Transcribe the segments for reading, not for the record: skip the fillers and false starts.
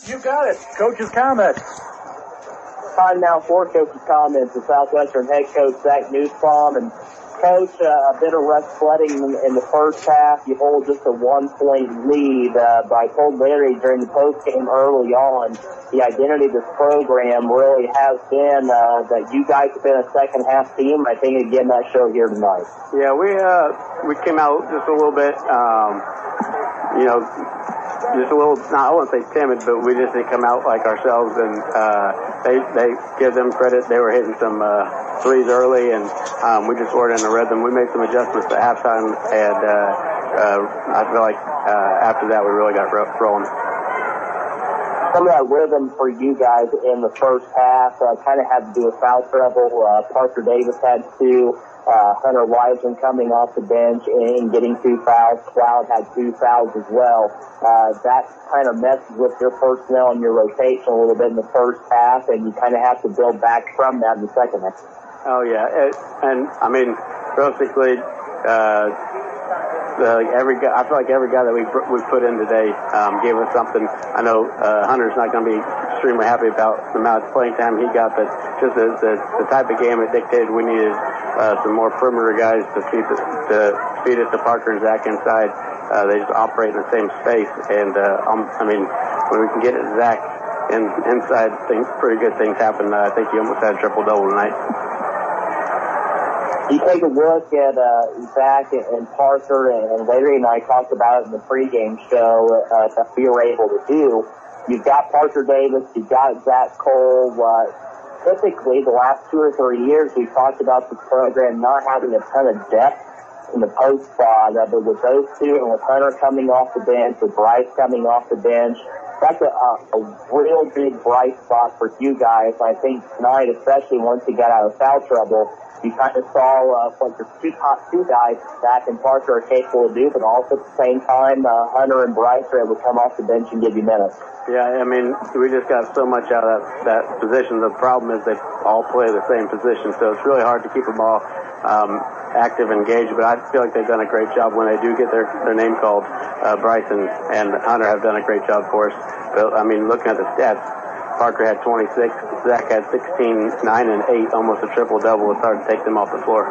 You got it. Coach's comments. Time now for Coach's comments. The Southwestern head coach, Zach Nussbaum. And Coach, a bit of rough sledding in the first half. You hold just a 1-point lead. But I told Larry during the postgame early on, the identity of this program really has been that you guys have been a second half team. I think again that showed here tonight. Yeah, we came out just a little bit, just a little, I wouldn't say timid, but we just didn't come out like ourselves, and they give them credit. They were hitting some threes early, and we just weren't in the rhythm. We made some adjustments at halftime, and I feel like after that we really got rolling. Some of that rhythm for you guys in the first half kind of had to do with foul trouble. Parker Davis had 2. Hunter Wiseman coming off the bench and getting 2 fouls. Cloud had 2 fouls as well. That kind of messes with your personnel and your rotation a little bit in the first half, and you kind of have to build back from that in the second half. Oh, yeah. And, I mean, basically, I feel like every guy that we put in today gave us something. I know Hunter's not going to be extremely happy about the amount of playing time he got, but just the type of game it dictated, we needed some more perimeter guys to feed it to Parker and Zach inside. They just operate in the same space, and I mean, when we can get it to Zach inside, pretty good things happen. I think he almost had a triple-double tonight. You take a look at Zach and Parker, and Larry and I talked about it in the pregame show that we were able to do. You've got Parker Davis, you've got Zach Cole. Typically, the last 2 or 3 years, we've talked about this program not having a ton of depth in the post spot, but with those 2 and with Hunter coming off the bench, with Bryce coming off the bench, that's a real big bright spot for you guys. I think tonight, especially once you got out of foul trouble, you kind of saw what your top 2 guys, Zach and Parker, are capable of doing, but also at the same time, Hunter and Bryce are able to come off the bench and give you minutes. Yeah, I mean, we just got so much out of that position. The problem is they all play the same position, so it's really hard to keep them all active and engaged, but I feel like they've done a great job when they do get their name called. Bryce and Hunter have done a great job for us. But, I mean, looking at the stats, Parker had 26, Zach had 16, 9, and 8, almost a triple-double. It's hard to take them off the floor.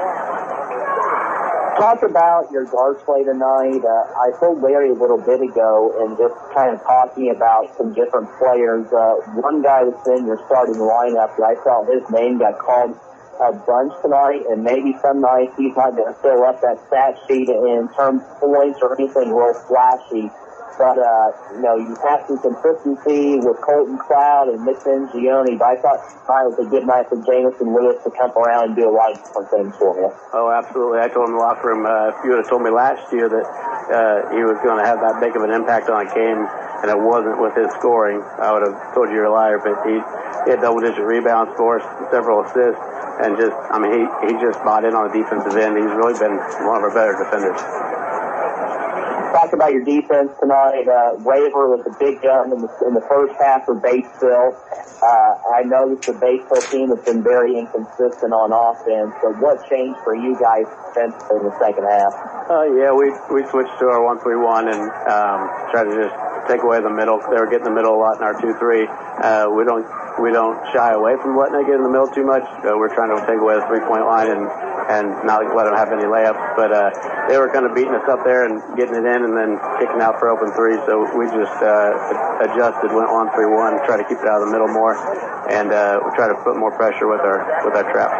Talk about your guard play tonight. I told Larry a little bit ago, and just kind of talking about some different players. One guy that's in your starting lineup, I saw his name got called a bunch tonight, and maybe some nights he's not going to fill up that stat sheet in terms of points or anything real flashy. But, you have some consistency with Colton Cloud and Mitch Mangione, but I thought tonight was a good night for Jamison Lewis to come around and do a lot of different things for you. Oh, absolutely. I told him in the locker room, if you would have told me last year that he was going to have that big of an impact on a game and it wasn't with his scoring, I would have told you you're a liar. But he had double-digit rebounds for us, several assists, and he just bought in on the defensive end. He's really been one of our better defenders. Talk about your defense tonight. Raver was a big gun in the first half for Batesville. I noticed the Batesville team has been very inconsistent on offense. So what changed for you guys defensively in the second half? We switched to our 1-3-1 and tried to just take away the middle. They were getting the middle a lot in our 2-3. We don't shy away from letting it get in the middle too much. We're trying to take away the 3-point line and not let them have any layups. But they were kind of beating us up there and getting it in and then kicking out for open threes. So we just adjusted, went 1-3-1, try to keep it out of the middle more, and we try to put more pressure with our trap.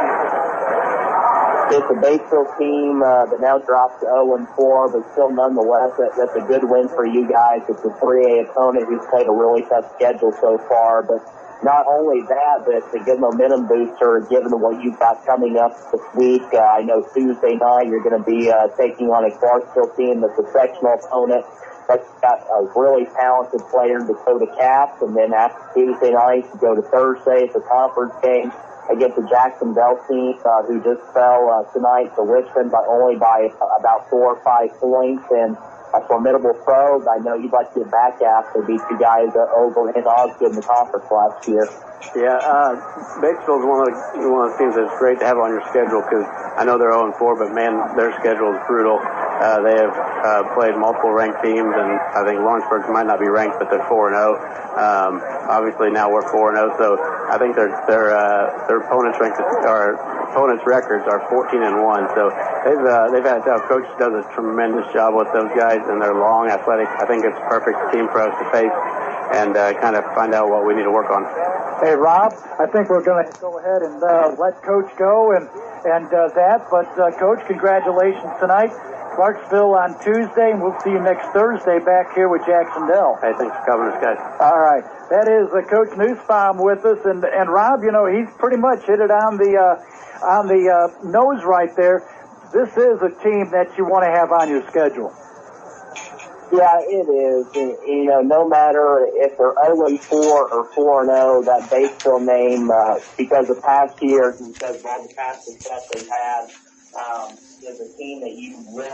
It's a Batesville team that now drops to 0-4, but still nonetheless, that's a good win for you guys. It's a 3A opponent who's played a really tough schedule so far, but not only that, but it's a good momentum booster given what you've got coming up this week. I know Tuesday night you're going to be taking on a Clarksville team that's a sectional opponent. That's got a really talented player in Dakota Caps, and then after Tuesday night, you go to Thursday, it's a conference game against the Jacksonville team who just fell tonight to Richmond only by about 4 or 5 points, and a formidable pro. I know you'd like to get back after beat you guys over in Osgood in the conference last year. Yeah, Batesville is one of the teams that's great to have on your schedule because I know they're 0-4, but man, their schedule is brutal. They have played multiple ranked teams, and I think Lawrenceburg might not be ranked, but they're 4-0. Obviously now we're 4-0, so I think their opponents' records are 14-1. So they've had tough. Coach does a tremendous job with those guys, and they're long, athletic. I think it's a perfect team for us to face and kind of find out what we need to work on. Hey, Rob, I think we're going to go ahead and let Coach go and that. But, Coach, congratulations tonight. Clarksville on Tuesday, and we'll see you next Thursday back here with Jacksonville. Hey, thanks for coming, guys. All right. That is Coach Nussbaum with us. And Rob, you know, he's pretty much hit it on the nose right there. This is a team that you want to have on your schedule. Yeah, it is. And, you know, no matter if they're 0-4 or 4-0, that Batesville name, because of past years and because of all the past success they've had, is a team that you really